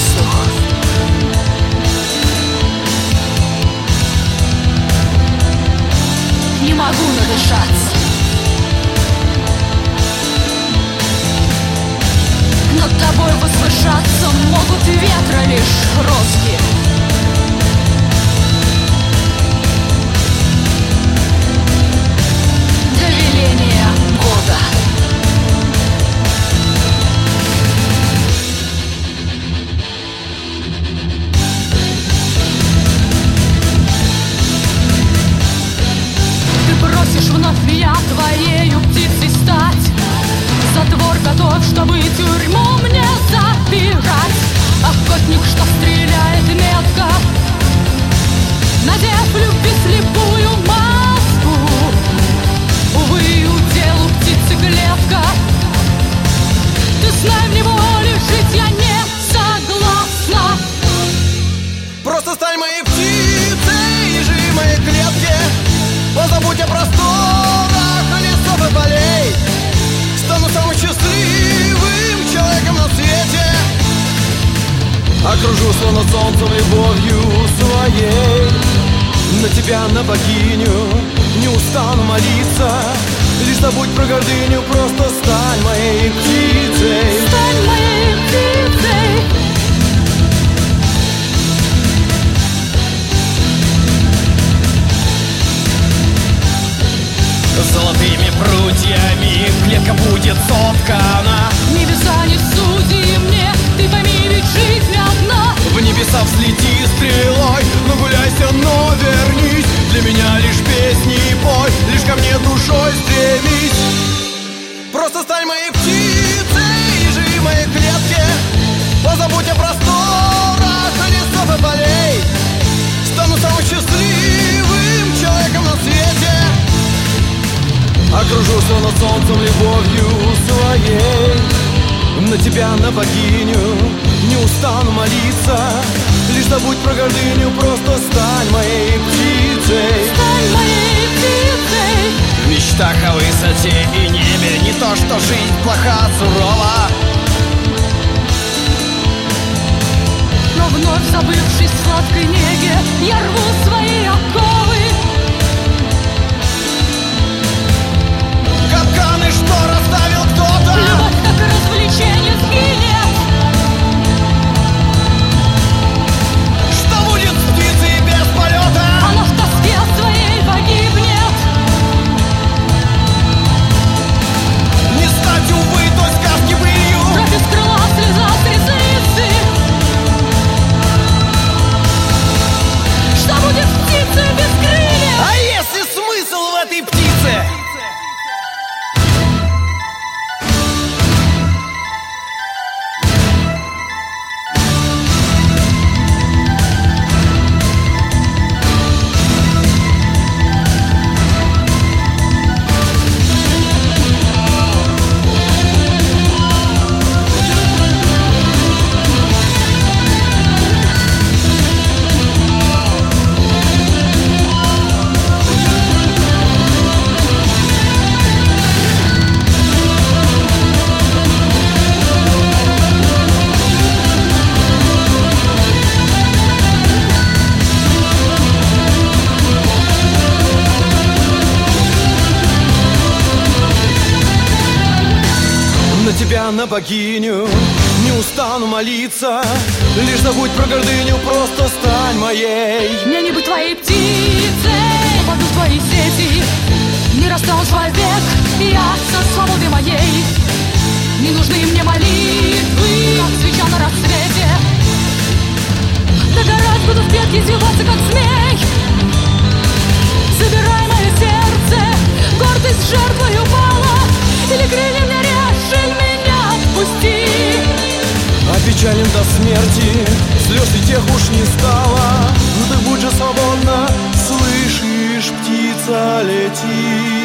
воздух. Не могу надышаться. Над тобой возвышаться могут ветра лишь розги. Для веления года. Ты просишь вновь меня твоею птицей стать. Затвор готов, чтобы тюрьму мне запирать. Охотник, что стреляет метко, надев любви слепую маску. Увы, уделу птицы клетка. Ты знай, в неволе жить я не согласна. Просто стань моей птицей и живи в моей клетке. Позабудь о просторах лесов и полей. Стану самым счастливым человеком на свете. Окружу словно солнцем любовью своей. На тебя, на богиню, не устану молиться. Лишь забудь про гордыню, просто стань моей птицей. Стань моей птицей. Золотыми прутьями клетка будет соткана. Небеса не суди мне, ты пойми, ведь жизнь одна. В небеса взлети стрелой, но гуляйся, но вернись. Для меня лишь песни пой, лишь ко мне душой стремись. Просто стань моей птицей и живи в моей клетке. Позабудь о просторах лесов и полей. Стану самым счастливым человеком на свете. Окружу словно солнцем любовью своей. На тебя, на богиню, не устану молиться. Лишь забудь про гордыню, просто стань моей птицей. Стань моей птицей. В мечтах о высоте и небе не то, что жизнь плоха, сурова. Но вновь забывшись в сладкой неге, я рву свои оковы. Капканы, что расставил кто-то. Любовь как развлечение сгинет. Что будет с птицей без полета? Она в тоске своей погибнет. Не стать, увы, той сказки былью. Кровь из крыла, слеза с ресницы. Что будет с птицей без крыльев? А если смысл в этой птице? Тебя, на богиню, не устану молиться. Лишь забудь про гордыню, просто стань моей. Мне не быть твоей птицей. Попаду в твои сети, не расстанусь вовек. Я со свободы моей. Не нужны мне молитвы, как свеча на рассвете. Догорать буду в петке, извиваться как змей. Забирай мое сердце, гордость жертвой упала. Или крылья мне режь, или меня отпусти. Опечален до смерти, слез и тех уж не стало. Ну так будь же свободна, слышишь, птица летит.